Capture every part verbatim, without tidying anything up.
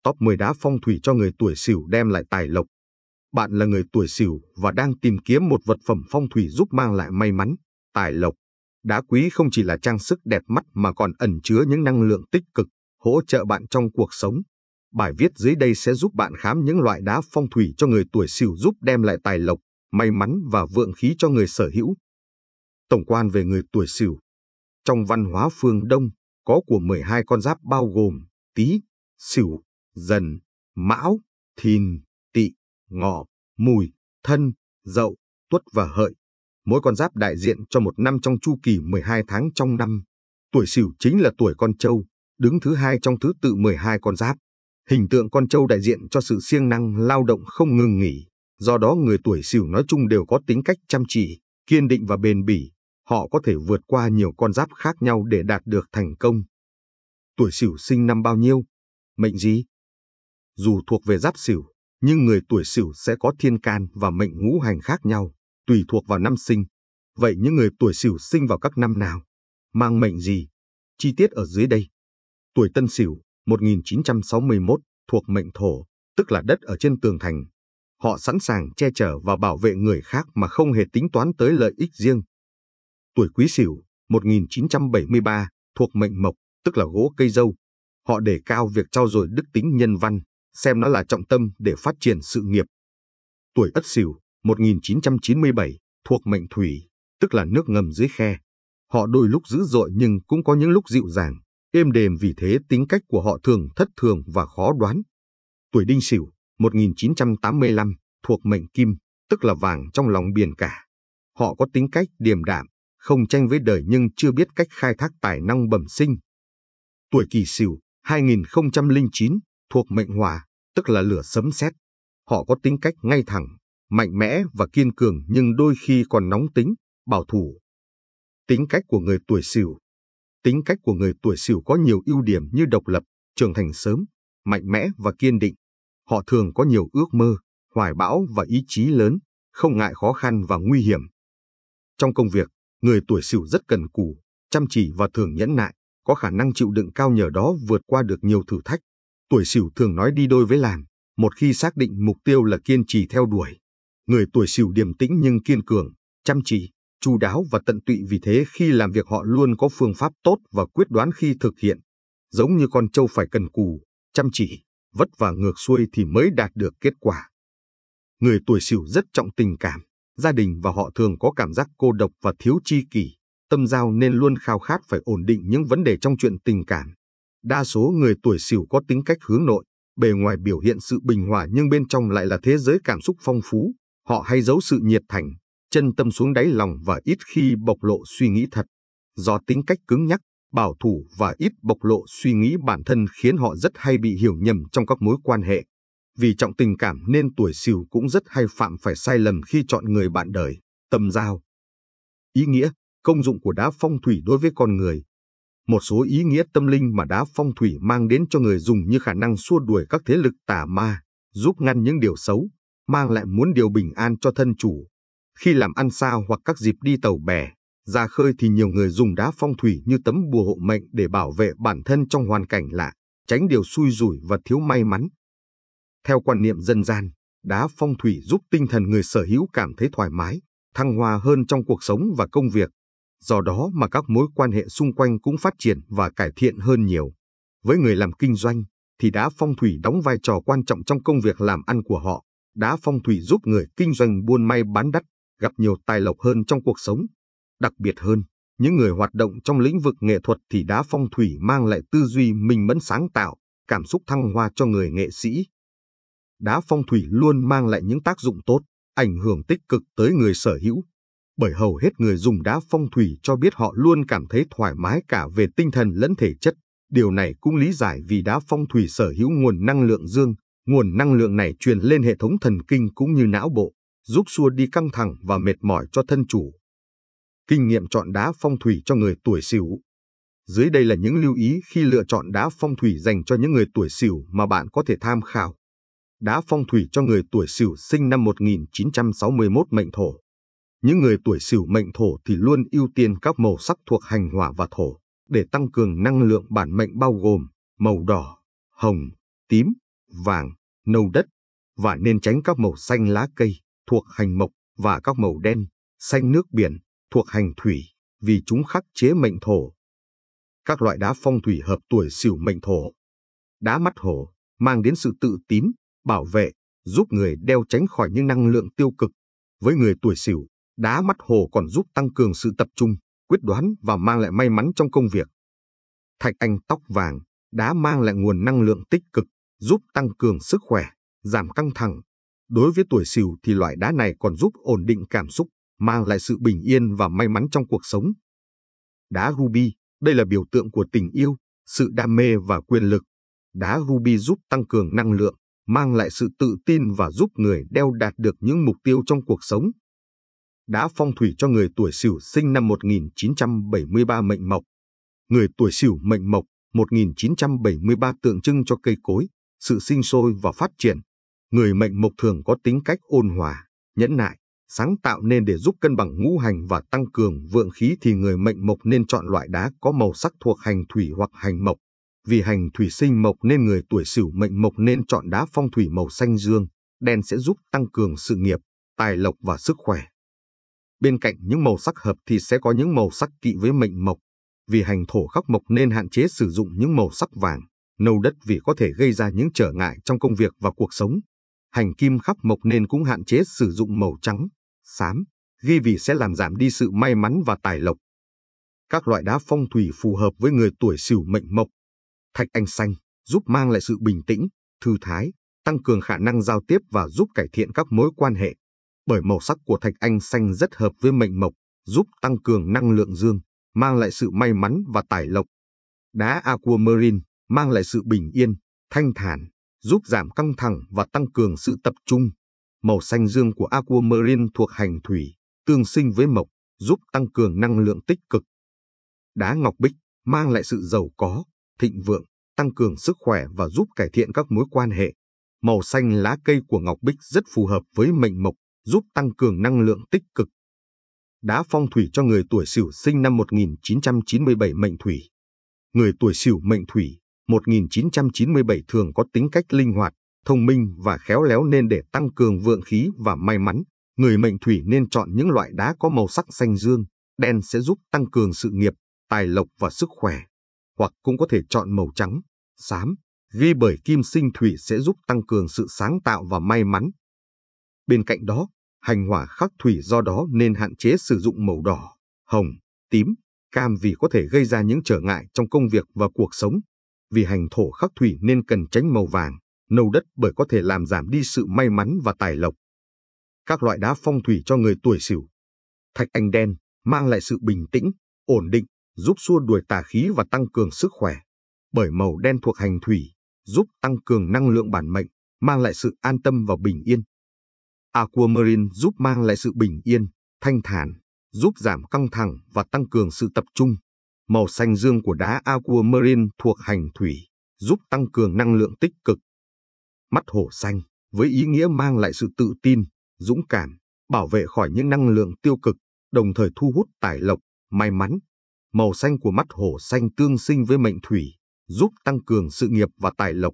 Top mười đá phong thủy cho người tuổi Sửu đem lại tài lộc. Bạn là người tuổi Sửu và đang tìm kiếm một vật phẩm phong thủy giúp mang lại may mắn, tài lộc. Đá quý không chỉ là trang sức đẹp mắt mà còn ẩn chứa những năng lượng tích cực, hỗ trợ bạn trong cuộc sống. Bài viết dưới đây sẽ giúp bạn khám những loại đá phong thủy cho người tuổi Sửu giúp đem lại tài lộc, may mắn và vượng khí cho người sở hữu. Tổng quan về người tuổi Sửu. Trong văn hóa phương Đông, có của mười hai con giáp bao gồm Tý, Sửu, Dần, Mão, Thìn, Tỵ, Ngọ, Mùi, Thân, Dậu, Tuất và Hợi. Mỗi con giáp đại diện cho một năm trong chu kỳ mười hai tháng trong năm. Tuổi Sửu chính là tuổi con trâu, đứng thứ hai trong thứ tự mười hai con giáp. Hình tượng con trâu đại diện cho sự siêng năng lao động không ngừng nghỉ. Do đó người tuổi Sửu nói chung đều có tính cách chăm chỉ, kiên định và bền bỉ. Họ có thể vượt qua nhiều con giáp khác nhau để đạt được thành công. Tuổi Sửu sinh năm bao nhiêu? Mệnh gì? Dù thuộc về giáp Sửu, nhưng người tuổi Sửu sẽ có thiên can và mệnh ngũ hành khác nhau, tùy thuộc vào năm sinh. Vậy những người tuổi Sửu sinh vào các năm nào? Mang mệnh gì? Chi tiết ở dưới đây. Tuổi Tân Sửu, một nghìn chín trăm sáu mươi mốt, thuộc mệnh Thổ, tức là đất ở trên tường thành. Họ sẵn sàng che chở và bảo vệ người khác mà không hề tính toán tới lợi ích riêng. Tuổi Quý Sửu, một nghìn chín trăm bảy mươi ba, thuộc mệnh Mộc, tức là gỗ cây dâu. Họ đề cao việc trau dồi đức tính nhân văn, xem nó là trọng tâm để phát triển sự nghiệp. Tuổi Ất Sửu, một nghìn chín trăm chín mươi bảy, thuộc mệnh Thủy, tức là nước ngầm dưới khe. Họ đôi lúc dữ dội nhưng cũng có những lúc dịu dàng, êm đềm, vì thế tính cách của họ thường thất thường và khó đoán. Tuổi Đinh Sửu, một nghìn chín trăm tám mươi lăm, thuộc mệnh Kim, tức là vàng trong lòng biển cả. Họ có tính cách điềm đạm, không tranh với đời nhưng chưa biết cách khai thác tài năng bẩm sinh. Tuổi Kỷ Sửu, hai nghìn không trăm lẻ chín, thuộc mệnh Hỏa, tức là lửa sấm sét. Họ có tính cách ngay thẳng, mạnh mẽ và kiên cường nhưng đôi khi còn nóng tính, bảo thủ. Tính cách của người tuổi Sửu. Tính cách của người tuổi Sửu có nhiều ưu điểm như độc lập, trưởng thành sớm, mạnh mẽ và kiên định. Họ thường có nhiều ước mơ, hoài bão và ý chí lớn, không ngại khó khăn và nguy hiểm. Trong công việc, người tuổi Sửu rất cần cù, chăm chỉ và thường nhẫn nại, có khả năng chịu đựng cao, nhờ đó vượt qua được nhiều thử thách. Tuổi Sửu thường nói đi đôi với làm, một khi xác định mục tiêu là kiên trì theo đuổi. Người tuổi Sửu điềm tĩnh nhưng kiên cường, chăm chỉ, chu đáo và tận tụy, vì thế khi làm việc họ luôn có phương pháp tốt và quyết đoán khi thực hiện. Giống như con trâu phải cần cù, chăm chỉ, vất vả ngược xuôi thì mới đạt được kết quả. Người tuổi Sửu rất trọng tình cảm, gia đình và họ thường có cảm giác cô độc và thiếu tri kỷ, tâm giao nên luôn khao khát phải ổn định những vấn đề trong chuyện tình cảm. Đa số người tuổi Sửu có tính cách hướng nội, bề ngoài biểu hiện sự bình hòa nhưng bên trong lại là thế giới cảm xúc phong phú. Họ hay giấu sự nhiệt thành, chân tâm xuống đáy lòng và ít khi bộc lộ suy nghĩ thật. Do tính cách cứng nhắc, bảo thủ và ít bộc lộ suy nghĩ bản thân khiến họ rất hay bị hiểu nhầm trong các mối quan hệ. Vì trọng tình cảm nên tuổi Sửu cũng rất hay phạm phải sai lầm khi chọn người bạn đời, tâm giao. Ý nghĩa, công dụng của đá phong thủy đối với con người. Một số ý nghĩa tâm linh mà đá phong thủy mang đến cho người dùng như khả năng xua đuổi các thế lực tà ma, giúp ngăn những điều xấu, mang lại muốn điều bình an cho thân chủ. Khi làm ăn xa hoặc các dịp đi tàu bè, ra khơi thì nhiều người dùng đá phong thủy như tấm bùa hộ mệnh để bảo vệ bản thân trong hoàn cảnh lạ, tránh điều xui rủi và thiếu may mắn. Theo quan niệm dân gian, đá phong thủy giúp tinh thần người sở hữu cảm thấy thoải mái, thăng hoa hơn trong cuộc sống và công việc. Do đó mà các mối quan hệ xung quanh cũng phát triển và cải thiện hơn nhiều. Với người làm kinh doanh, thì đá phong thủy đóng vai trò quan trọng trong công việc làm ăn của họ. Đá phong thủy giúp người kinh doanh buôn may bán đắt, gặp nhiều tài lộc hơn trong cuộc sống. Đặc biệt hơn, những người hoạt động trong lĩnh vực nghệ thuật thì đá phong thủy mang lại tư duy minh mẫn sáng tạo, cảm xúc thăng hoa cho người nghệ sĩ. Đá phong thủy luôn mang lại những tác dụng tốt, ảnh hưởng tích cực tới người sở hữu. Bởi hầu hết người dùng đá phong thủy cho biết họ luôn cảm thấy thoải mái cả về tinh thần lẫn thể chất. Điều này cũng lý giải vì đá phong thủy sở hữu nguồn năng lượng dương. Nguồn năng lượng này truyền lên hệ thống thần kinh cũng như não bộ, giúp xua đi căng thẳng và mệt mỏi cho thân chủ. Kinh nghiệm chọn đá phong thủy cho người tuổi Sửu. Dưới đây là những lưu ý khi lựa chọn đá phong thủy dành cho những người tuổi Sửu mà bạn có thể tham khảo. Đá phong thủy cho người tuổi Sửu sinh năm một nghìn chín trăm sáu mươi mốt mệnh Thổ. Những người tuổi Sửu mệnh Thổ thì luôn ưu tiên các màu sắc thuộc hành hỏa và thổ để tăng cường năng lượng bản mệnh, bao gồm màu đỏ, hồng, tím, vàng, nâu đất, và nên tránh các màu xanh lá cây thuộc hành mộc và các màu đen, xanh nước biển thuộc hành thủy vì chúng khắc chế mệnh thổ. Các loại đá phong thủy hợp tuổi Sửu mệnh thổ. Đá mắt hổ mang đến sự tự tín, bảo vệ, giúp người đeo tránh khỏi những năng lượng tiêu cực. Với người tuổi Sửu, đá mắt hổ còn giúp tăng cường sự tập trung, quyết đoán và mang lại may mắn trong công việc. Thạch anh tóc vàng, đá mang lại nguồn năng lượng tích cực, giúp tăng cường sức khỏe, giảm căng thẳng. Đối với tuổi Sửu thì loại đá này còn giúp ổn định cảm xúc, mang lại sự bình yên và may mắn trong cuộc sống. Đá ruby, đây là biểu tượng của tình yêu, sự đam mê và quyền lực. Đá ruby giúp tăng cường năng lượng, mang lại sự tự tin và giúp người đeo đạt được những mục tiêu trong cuộc sống. Đá phong thủy cho người tuổi Sửu sinh năm một nghìn chín trăm bảy mươi ba mệnh mộc. Người tuổi Sửu mệnh mộc một nghìn chín trăm bảy mươi ba tượng trưng cho cây cối, sự sinh sôi và phát triển. Người mệnh mộc thường có tính cách ôn hòa, nhẫn nại, sáng tạo, nên để giúp cân bằng ngũ hành và tăng cường vượng khí thì người mệnh mộc nên chọn loại đá có màu sắc thuộc hành thủy hoặc hành mộc. Vì hành thủy sinh mộc nên người tuổi Sửu mệnh mộc nên chọn đá phong thủy màu xanh dương, đen sẽ giúp tăng cường sự nghiệp, tài lộc và sức khỏe. Bên cạnh những màu sắc hợp thì sẽ có những màu sắc kỵ với mệnh mộc. Vì hành thổ khắc mộc nên hạn chế sử dụng những màu sắc vàng, nâu đất vì có thể gây ra những trở ngại trong công việc và cuộc sống. Hành kim khắc mộc nên cũng hạn chế sử dụng màu trắng, xám, ghi vì sẽ làm giảm đi sự may mắn và tài lộc. Các loại đá phong thủy phù hợp với người tuổi Sửu mệnh mộc. Thạch anh xanh giúp mang lại sự bình tĩnh, thư thái, tăng cường khả năng giao tiếp và giúp cải thiện các mối quan hệ. Bởi màu sắc của thạch anh xanh rất hợp với mệnh mộc, giúp tăng cường năng lượng dương, mang lại sự may mắn và tài lộc. Đá aquamarine mang lại sự bình yên, thanh thản, giúp giảm căng thẳng và tăng cường sự tập trung. Màu xanh dương của aquamarine thuộc hành thủy, tương sinh với mộc, giúp tăng cường năng lượng tích cực. Đá ngọc bích mang lại sự giàu có, thịnh vượng, tăng cường sức khỏe và giúp cải thiện các mối quan hệ. Màu xanh lá cây của ngọc bích rất phù hợp với mệnh mộc, giúp tăng cường năng lượng tích cực. Đá phong thủy cho người tuổi Sửu sinh năm một nghìn chín trăm chín mươi bảy mệnh thủy. Người tuổi Sửu mệnh thủy một nghìn chín trăm chín mươi bảy thường có tính cách linh hoạt, thông minh và khéo léo, nên để tăng cường vượng khí và may mắn, người mệnh thủy nên chọn những loại đá có màu sắc xanh dương, đen sẽ giúp tăng cường sự nghiệp, tài lộc và sức khỏe. Hoặc cũng có thể chọn màu trắng, xám, ghi bởi kim sinh thủy sẽ giúp tăng cường sự sáng tạo và may mắn. Bên cạnh đó, hành hỏa khắc thủy, do đó nên hạn chế sử dụng màu đỏ, hồng, tím, cam vì có thể gây ra những trở ngại trong công việc và cuộc sống. Vì hành thổ khắc thủy nên cần tránh màu vàng, nâu đất bởi có thể làm giảm đi sự may mắn và tài lộc. Các loại đá phong thủy cho người tuổi Sửu. Thạch anh đen mang lại sự bình tĩnh, ổn định, giúp xua đuổi tà khí và tăng cường sức khỏe. Bởi màu đen thuộc hành thủy, giúp tăng cường năng lượng bản mệnh, mang lại sự an tâm và bình yên. Aquamarine giúp mang lại sự bình yên, thanh thản, giúp giảm căng thẳng và tăng cường sự tập trung. Màu xanh dương của đá aquamarine thuộc hành thủy, giúp tăng cường năng lượng tích cực. Mắt hổ xanh, với ý nghĩa mang lại sự tự tin, dũng cảm, bảo vệ khỏi những năng lượng tiêu cực, đồng thời thu hút tài lộc, may mắn. Màu xanh của mắt hổ xanh tương sinh với mệnh thủy, giúp tăng cường sự nghiệp và tài lộc.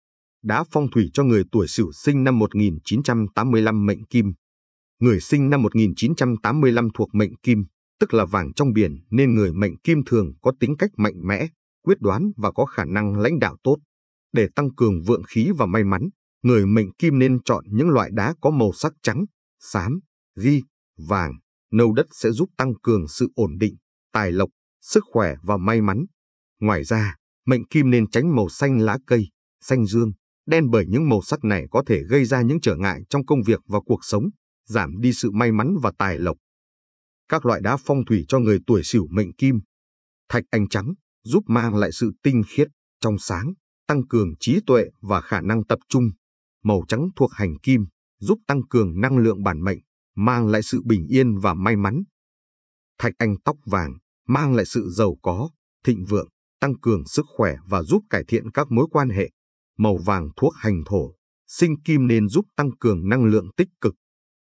Đá phong thủy cho người tuổi Sửu sinh năm một nghìn chín trăm tám mươi lăm mệnh kim. Người sinh năm một nghìn chín trăm tám mươi lăm thuộc mệnh kim, tức là vàng trong biển, nên người mệnh kim thường có tính cách mạnh mẽ, quyết đoán và có khả năng lãnh đạo tốt. Để tăng cường vượng khí và may mắn, người mệnh kim nên chọn những loại đá có màu sắc trắng, xám, ghi, vàng, nâu đất sẽ giúp tăng cường sự ổn định, tài lộc, sức khỏe và may mắn. Ngoài ra, mệnh kim nên tránh màu xanh lá cây, xanh dương, đen bởi những màu sắc này có thể gây ra những trở ngại trong công việc và cuộc sống, giảm đi sự may mắn và tài lộc. Các loại đá phong thủy cho người tuổi Sửu mệnh kim. Thạch anh trắng giúp mang lại sự tinh khiết, trong sáng, tăng cường trí tuệ và khả năng tập trung. Màu trắng thuộc hành kim, giúp tăng cường năng lượng bản mệnh, mang lại sự bình yên và may mắn. Thạch anh tóc vàng mang lại sự giàu có, thịnh vượng, tăng cường sức khỏe và giúp cải thiện các mối quan hệ. Màu vàng thuộc hành thổ, sinh kim nên giúp tăng cường năng lượng tích cực.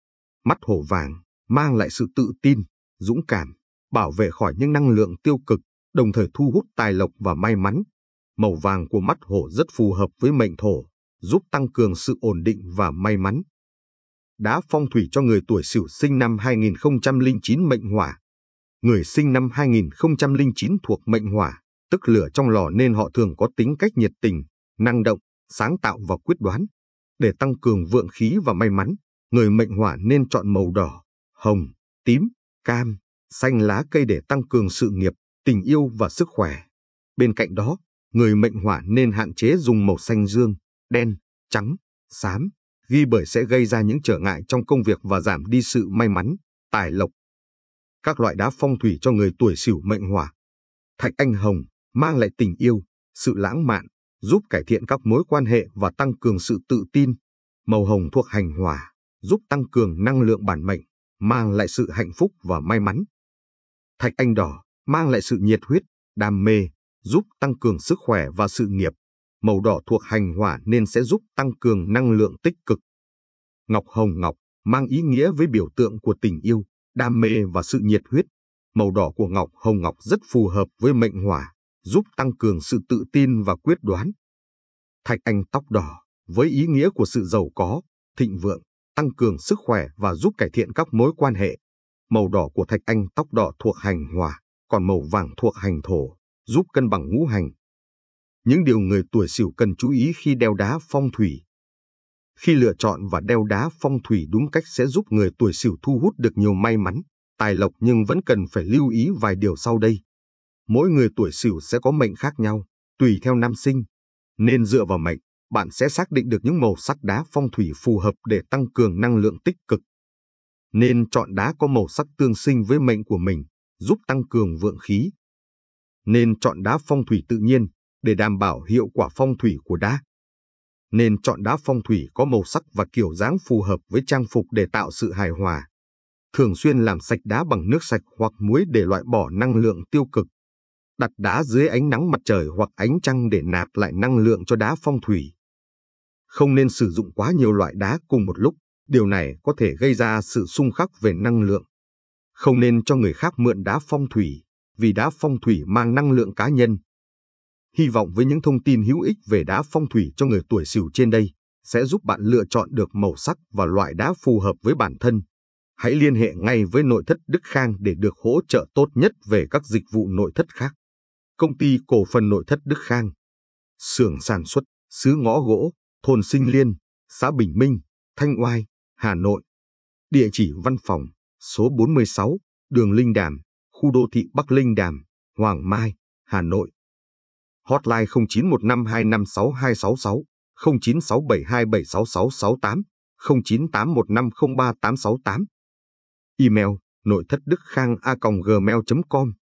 Mắt hổ vàng mang lại sự tự tin, dũng cảm, bảo vệ khỏi những năng lượng tiêu cực, đồng thời thu hút tài lộc và may mắn. Màu vàng của mắt hổ rất phù hợp với mệnh thổ, giúp tăng cường sự ổn định và may mắn. Đá phong thủy cho người tuổi Sửu sinh năm hai nghìn không trăm lẻ chín mệnh Hỏa. Người sinh năm hai nghìn không trăm lẻ chín thuộc mệnh Hỏa, tức lửa trong lò, nên họ thường có tính cách nhiệt tình, năng động, sáng tạo và quyết đoán. Để tăng cường vượng khí và may mắn, người mệnh Hỏa nên chọn màu đỏ, hồng, tím, cam, xanh lá cây để tăng cường sự nghiệp, tình yêu và sức khỏe. Bên cạnh đó, người mệnh Hỏa nên hạn chế dùng màu xanh dương, đen, trắng, xám, ghi bởi sẽ gây ra những trở ngại trong công việc và giảm đi sự may mắn, tài lộc. Các loại đá phong thủy cho người tuổi Sửu mệnh Hỏa. Thạch anh hồng mang lại tình yêu, sự lãng mạn, giúp cải thiện các mối quan hệ và tăng cường sự tự tin. Màu hồng thuộc hành hỏa, giúp tăng cường năng lượng bản mệnh, mang lại sự hạnh phúc và may mắn. Thạch anh đỏ mang lại sự nhiệt huyết, đam mê, giúp tăng cường sức khỏe và sự nghiệp. Màu đỏ thuộc hành hỏa nên sẽ giúp tăng cường năng lượng tích cực. Ngọc hồng ngọc mang ý nghĩa với biểu tượng của tình yêu, đam mê và sự nhiệt huyết. Màu đỏ của ngọc hồng ngọc rất phù hợp với mệnh Hỏa, giúp tăng cường sự tự tin và quyết đoán. Thạch anh tóc đỏ với ý nghĩa của sự giàu có, thịnh vượng, tăng cường sức khỏe và giúp cải thiện các mối quan hệ. Màu đỏ của thạch anh tóc đỏ thuộc hành hỏa, còn màu vàng thuộc hành thổ, giúp cân bằng ngũ hành. Những điều người tuổi Sửu cần chú ý khi đeo đá phong thủy. Khi lựa chọn và đeo đá phong thủy đúng cách sẽ giúp người tuổi Sửu thu hút được nhiều may mắn, tài lộc, nhưng vẫn cần phải lưu ý vài điều sau đây. Mỗi người tuổi Sửu sẽ có mệnh khác nhau, tùy theo năm sinh, nên dựa vào mệnh, bạn sẽ xác định được những màu sắc đá phong thủy phù hợp để tăng cường năng lượng tích cực. Nên chọn đá có màu sắc tương sinh với mệnh của mình, giúp tăng cường vượng khí. Nên chọn đá phong thủy tự nhiên để đảm bảo hiệu quả phong thủy của đá. Nên chọn đá phong thủy có màu sắc và kiểu dáng phù hợp với trang phục để tạo sự hài hòa. Thường xuyên làm sạch đá bằng nước sạch hoặc muối để loại bỏ năng lượng tiêu cực. Đặt đá dưới ánh nắng mặt trời hoặc ánh trăng để nạp lại năng lượng cho đá phong thủy. Không nên sử dụng quá nhiều loại đá cùng một lúc, điều này có thể gây ra sự xung khắc về năng lượng. Không nên cho người khác mượn đá phong thủy, vì đá phong thủy mang năng lượng cá nhân. Hy vọng với những thông tin hữu ích về đá phong thủy cho người tuổi Sửu trên đây sẽ giúp bạn lựa chọn được màu sắc và loại đá phù hợp với bản thân. Hãy liên hệ ngay với Nội thất Đức Khang để được hỗ trợ tốt nhất về các dịch vụ nội thất khác. Công ty cổ phần Nội thất Đức Khang. Xưởng sản xuất, xứ Ngõ Gỗ, thôn Sinh Liên, xã Bình Minh, Thanh Oai, Hà Nội. Địa chỉ văn phòng, số bốn mươi sáu, đường Linh Đàm, khu đô thị Bắc Linh Đàm, Hoàng Mai, Hà Nội. Hotline không chín một năm hai năm sáu hai sáu sáu, không chín sáu bảy hai bảy sáu sáu sáu tám, không chín tám một năm không ba tám sáu tám. Email nội thất đức khang a còng gmail chấm com.